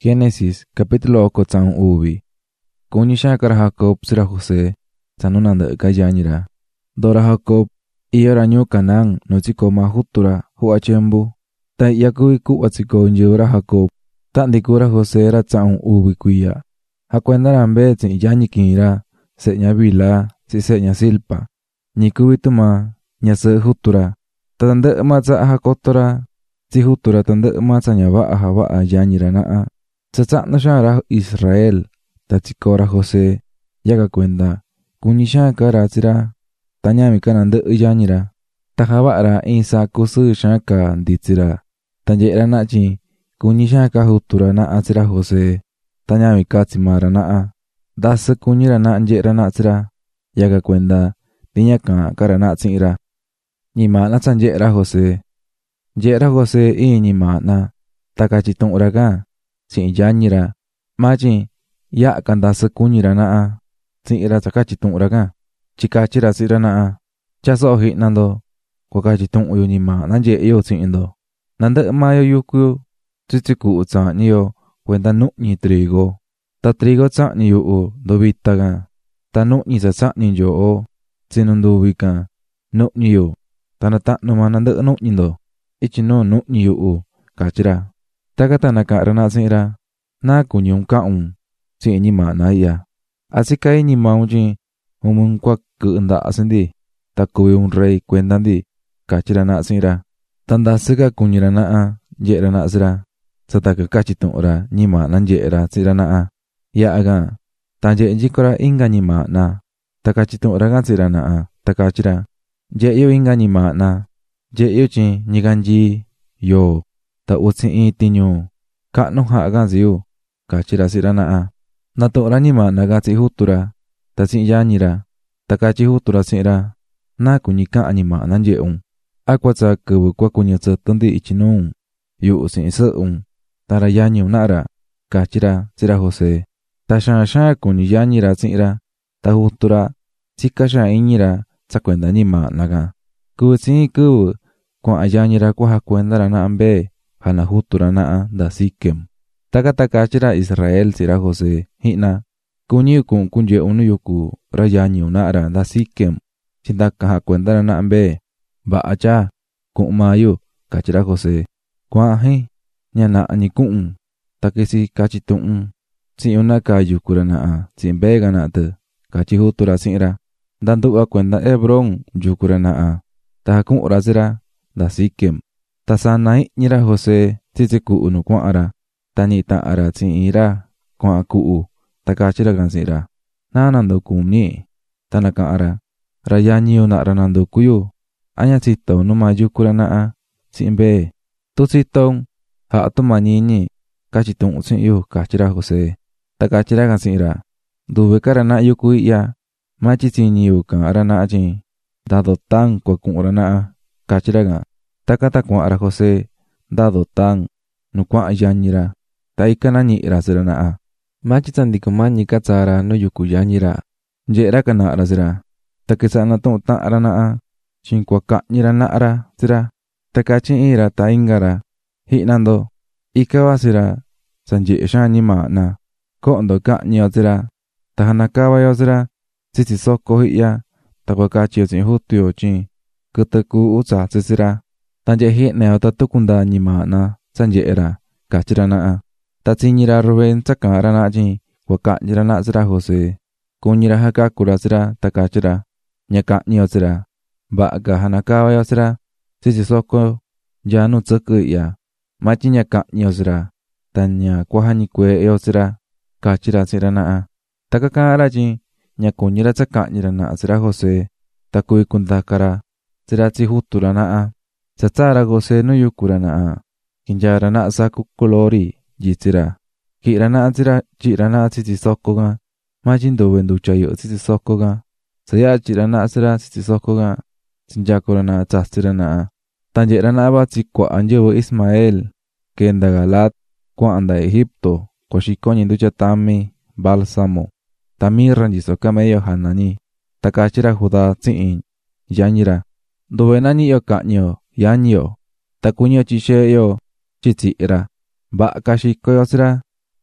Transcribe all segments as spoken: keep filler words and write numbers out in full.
Génesis capítulo oko tsaun uvi. Kuñi xaakara Jacob sira José tsanuna ndɨ'ɨ yañira. Dora Jacob iyora ñuu Canaán nu tsikoo maa jutura ju'wa tyempu. Ta i'ya kuvi ku'va tsikoo nyɨvɨ-ra Jacob. Ta'ndikura José ra tsa'un uvi kuiya. Jakuendara mbee tsi'in yañi kiin-ra se'e ña Bilha tsi'in se'e ña Zilpa. Ñi kuvi tumaa ñasɨ'ɨ jutu-ra. Ta tandɨ'ɨ maa tsa'a jakoto-ra tsi jutu-ra tandɨ'ɨ maa tsa ña va'a java'a yañi-ra na'a. Tsa tsa'nu xaan-ra Israel ta tsikoo-ra José yaka kuenda kuñi xaan-ka-ra tsi-ra ta ñami-ka nandɨ'ɨ yañi-ra. Ta java'a-ra iin sa'a kusɨɨ xaan kaa nditsi-ra. Ta nye'e-ra na'a tyi kuñi xaan-ka jutu-ra na'a tsi-ra José ta ñami katsi maa-ra na'a. Ndasɨ kuñi-ra na'a nye'e-ra na'a tsi-ra yaka kuenda ti ña ka'an-ka-ra na'a tsi'in-ra. Ñimaa'na tsa nye'e-ra José. Nye'e-ra José iin ñimaa'na ta katyi tu'un-ra ka tsi'in yañi-ra maa tyi ya'a ka ndasɨ kuñi-ra na'a tsi'in-ra tsa katyi tu'un-ra ka. Tyi katyi-ra tsi'in-ra na'a: “Tyaso'o ji'na ndo kua katyi tu'un yu ñimaa'na nye'e yu tsi'in ndo. Nandɨ'ɨ maa yo yuku tsitsi ku'u tsa'ñi yo kuenda nu'ñi trigo. Ta trigo tsa'ñi yu'u nduvita kan. Ta nu'ñi tsa tsa'ñi nyo'o tsinu nduvi kan nu'ñi yu. Ta nata'nu maa nandɨ'ɨ nu'ñi ndo ityi nuu nu'ñi yu'u”, katyi-ra. Taka ta naka'an-ra na'a tsi'in-ra: “¿Náa kuñi un ka'an un tsi'in ñimaa'na i'ya? ¿Asi kai ñima un tyi un kua kɨ'ɨ nda'asɨ ndi ta kuvi un rey kuenda ndi?”, katyi-ra na'a tsi'in-ra. Ta ndasɨ ka kuñi-ra na'a nye'e-ra na'a tsi-ra tsa taka katyi tu'un-ra ñimaa'na nye'e-ra tsi'in-ra na'a. Ya'a kan ta nye'e nyiko-ra inga ñimaa'na ta katyi tu'un-ra ka tsi'in-ra na'a ta katyi-ra: “Nye'e yu inga ñimaa'na. Nye'e yu tyi ñikanyii yoo ta utsi iin tiñu ka'nu ja'a ka tsi yu”, katyi-ra tsi'in-ra na'a. Natu'un-ra ñimaa'na ka tsi'in jutu-ra ta tsi'in yañi-ra. Ta katyi jutu-ra tsi'in-ra: “¿Náa kuñi ka'an ñimaa'na nye'e un? ¿A kua tsaa kɨvɨ kua kuñɨ tsɨtɨ ndi ityi nuu un yu'u tsi'in sɨ'ɨ un ta ra yañi un na'a ra?”, katyi-ra tsi'in-ra José. Ta xaan xaan kuñi yañi-ra tsi'in-ra. Ta jutu-ra tsika xaan iñi-ra tsa kuenda ñimaa'na kan. Kuvi tsi iin kɨvɨ kua'an yañi-ra kua jakuenda-ra na'a mbee jana jutu-ra na'a nda Siquem. Taka ta katyi-ra Israel tsi'in-ra José ji'na: “Kuñi yu ku'un kunye'e un nu yuku ra yañi un na'a ra nda Siquem tyi ndakan jakuenda-ra na'a mbee.” “Va'a tyaa, ku'un maa yu”, katyi-ra José. “Kua'an jin, ña na'a ñi ku'un ta kisi katyi tu'un tsi'in un nakaa yuku-ra na'a tsi'in mbee ka na'a tɨ”, katyi jutu-ra tsi'in-ra. Nda ndu'va kuenda Hebrón yuku-ra na'a ta jaku'un-ra tsi-ra nda Siquem. Ta sana i'ñi-ra José tsitsi ku'u nu kua'an-ra. Ta ñi'i ta'an-ra tsi'in iin-ra kua'an ku'u ta katyi-ra kan tsi'in-ra: “¿Náa nanduku ñi?”, ta naka'an-ra: “Ra yañi yu na'a ra nanduku yu. ¿A ña tsito un nu maa yuku-ra na'a tsi'in mbee? Tu tsito un, ja'a tumañi ñi katyi tu'un tsi'in yu”, katyi-ra José. Ta katyi-ra kan tsi'in-ra: “Nduve-ka-ra na'a yuku i'ya maa tyi tsiñi yu ka'an-ra na'a tyi nda Dotán kua ku'un-ra na'a”, katyi-ra kan. Taka ta kua'an-ra José nda Dotán nu kua'an yañi-ra. Ta ikan nañi'i-ra tsi-ra na'a. Maa tyi tsa ndi kumañi ka tsaa-ra nu yuku yañi-ra, nye'e-ra ka na'a-ra tsi-ra. Ta kisa'a natu'un ta'an-ra na'a tyi kua ka'ñi-ra na'a-ra tsi-ra. Ta katyi iin-ra ta inga-ra: “Ji'na ndo, ika vasi-ra tsa nye'e xaan ñimaa'na. Ko'o ndo ka'ñi yo tsi-ra ta janakava yo tsi-ra tsitsi soko i'ya ta kua katyi yo tsi'in jutu yo tyi kɨtɨ ku'u tsatsi tsi-ra. Ta nye'e ji'na yo tatuku ndaa ñimaa'na tsa nye'e-ra”, katyi-ra na'a. Ta tsiñi-ra Rubén tsa ka'an-ra na'a tyi kua ka'ñi-ra na'a tsi-ra José. Kuñi-ra jakaku-ra tsi-ra ta katyi-ra: “Ña ka'ñi yo tsi-ra. Va'a ka janakava yo tsi-ra tsitsi soko nyaa nu tsɨkɨ i'ya maa tyi ña ka'ñi yo tsi-ra ta ña kua jañi kuee yo tsi-ra”, katyi-ra tsi'in-ra na'a. Taka ka'an-ra tyi ña kuñi-ra tsa ka'ñi-ra na'a tsi-ra José ta kuvi kundaka-ra tsi-ra tsi jutu-ra na'a. Tsa tsaa-ra José nu yuku-ra na'a, kinyaa-ra na'a saku kulori yitsi-ra. Ki'i-ra na'a tsi-ra tyi'i-ra na'a tsitsi soko kan maa tyi nduve ndutya yɨ'ɨ tsitsi soko kan. Tsa ya'a tyi'i-ra na'a tsi-ra tsitsi soko kan, tsinyako-ra na'a tsatsi-ra na'a. Ta nye'e-ra na'a vatsi kua'a nyɨvɨ Ismael kenda Galaad kua'an nda Egipto kua xiko ñi ndutya tami, bálsamo ta mirra nyiso camello jana ñi. Ta katyi-ra Judá tsi'in yañi-ra: “Nduve nañi'i yo ka'ñi yo yañi yo ta kuñi yo tyixe'e yo tyi tsi'i-ra. Va'a ka xiko yo tsi-ra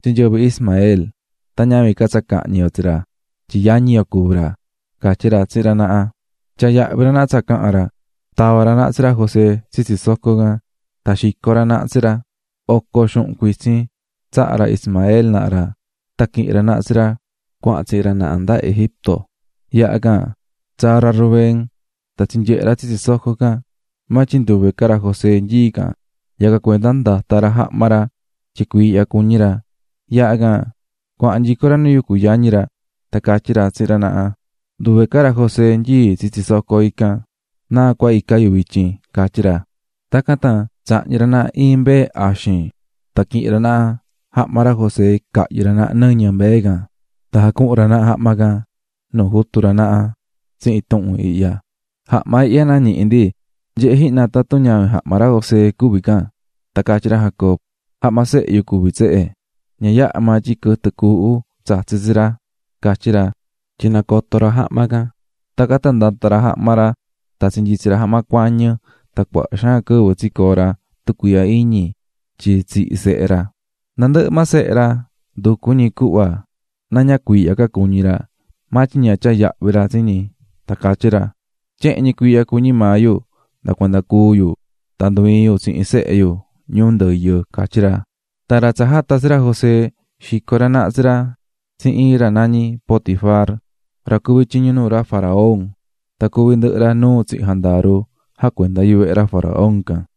chinyobi Ismael, tañami katsakañi otira, chiyañi okubra, kachira tsira na'a, chaya'bra na tsaka'ara, tawara na tsira José tsitsi-sokoga, tashikora na tsira, oko xu'un kuitsi, tsa'ara Ismael na'ra, taki'ra na tsira, kua'tsira na'a nda Egipto, ya'ga, tsara Rubén, tatsinye'ra tsitsi-sokoga, machinduve-kara José nyiga, yaga kuenda ndatara ja'mara, chikui'ya kuñira, ya'ga, kua'nyikora nuyukuyañira, takachira tsira na'a, duve-kara José nyi tsitsi-soko ika, na kua ika yuvichi, kachira, takata tsa'ñira na imbe axin, taki'ra na ja'mara José ka'yira na nɨñɨ mbega, tajaku'ra na ja'maga, nujutura na'a, tsi'in tu'un i'ya, ja'ma i'ya na ñi'i ndi, nye'e ji'na tatuñavi ja'mara José kuviga, takachira Jacob, ja'ma se'yu kuvi tse'e, ñaya'ma tyi kɨtɨ ku'u tsatsitsira, kachira, chinakotora ja'maga, takata ndatara ja'mara, tatsinyitsira ja'ma kuañɨ, takua'a xaan kɨvɨ tsikora tukuiya iñi, tyi tsi'i se'era, nandɨ'ɨ ma se'era, ndukuñi ku'va, na ñakui'ya-ka kuñira, matyi ña tyaya'vira tsiñi, takachira, tye'ñi kuiya kuñi maa-yu, nakuenda kuu-yu, tanduiin-yu tsi'in se'e-yu ñuu ndɨyɨ, kachira. Tara tsa jata tsira José, xikora na'a tsira, tsi'in ra nañi Potifar, ra kuvi tyiñu nuu ra faraón, ta kuvi ndɨ'ɨ ra nuu tsi'i jandaru, jakuenda yuve'e ra faraón kan.